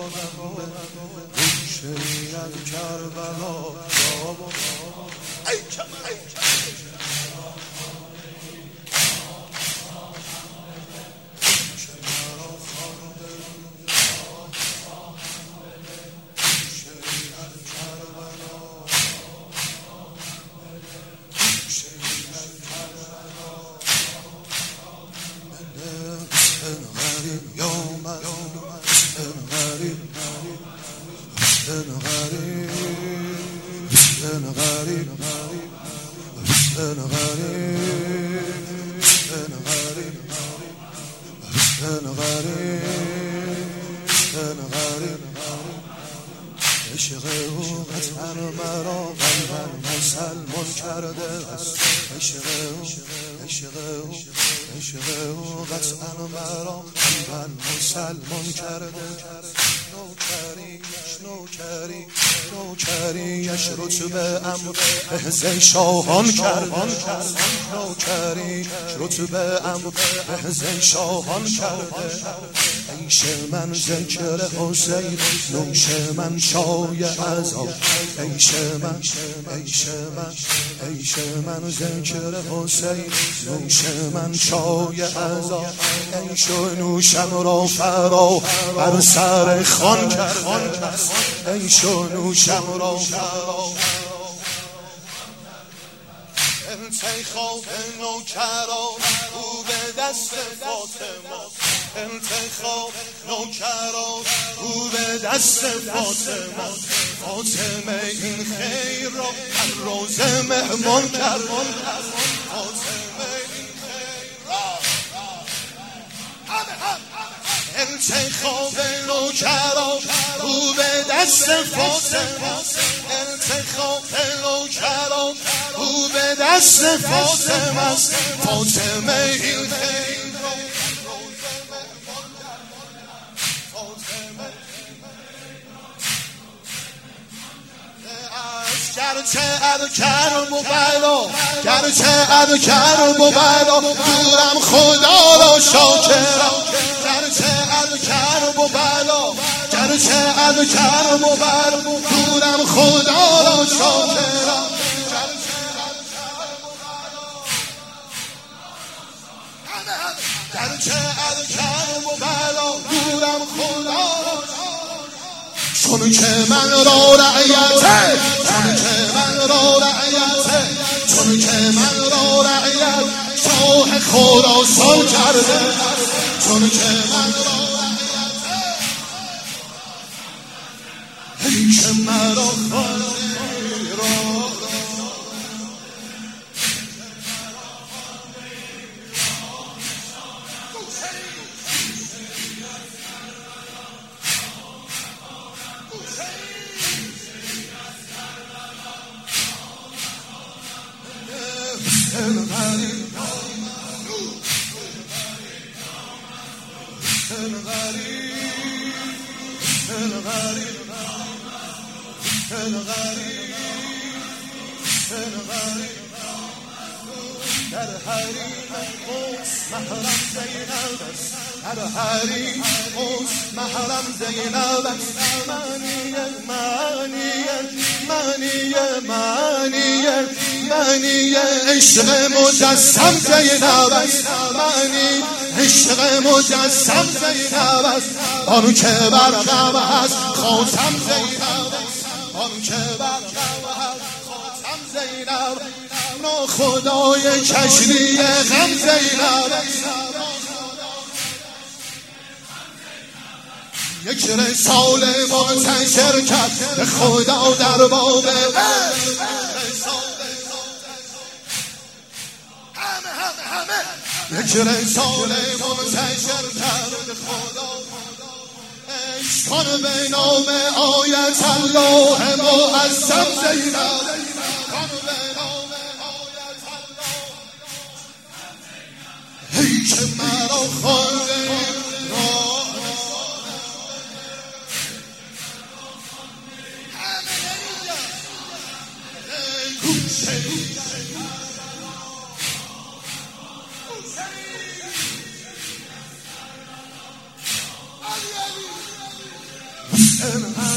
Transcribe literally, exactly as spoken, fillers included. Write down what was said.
گوشه از کربلا ای ای حسن غریب حسن غریب حسن غریب حسن غریب حسن غریب حسن غریب عشق او قطعا مرا قلبم مسلمان کرده است عشق او عشق او عشق او قطعا مرا قلبم مسلمان کرده نوکریش نوکری نوکریش رتبه امر بهز شاهان کرده نوکریش رتبه امر بهز شاهان کرده عیش من ذکر حسین نوش من شای عذاب عیش من عیش من عیش من ذکر حسین نوش من شای عذاب عیش و نوشم را فرا بر سر خان کرده عیش و نوشم را فرا انتخاب نوکرا او به دست فاطمه انتخاب نوکرا او به دست فاطمه فاطمه این خیر را هر روز مهمان کرد فاطمه این خیر را انتخاب نوکرا او به دست فاطمه انتخاب نوکرا او به دست فاطمه فاطمه این خیر گرچه اذکر مبلا گرچه اذکر مبلا دورم خدا را شاکرم گرچه اذکر مبلا گرچه اذکر مبلا دورم خدا را شاکرم گرچه اذکر مبلا دورم خدا را چون که من را رعیته چون که من را رعیته چون که من را رعیت شاه خراسان کرده چون که من را رعیته ای که مرا خانه را حسن غریب حسن غریب حسن غریب حسن غریب حسن غریب در حریم قدس محرم زینب است در حریم قدس محرم زینب است معنی معنی معنی معنی معنی عشق مجسم زینب است معنی عشق مجسم زینب است آن که برقم هست خاتم زینب است آن که برقم هست خاتم زینب نا خدای کشتی غم زینب است یک رساله منتشر کرد به خدا در باب یک رساله منتشر کرد خدا عشقان به نام آیت الله معظم زینب ای که مرا خانه را گوشه من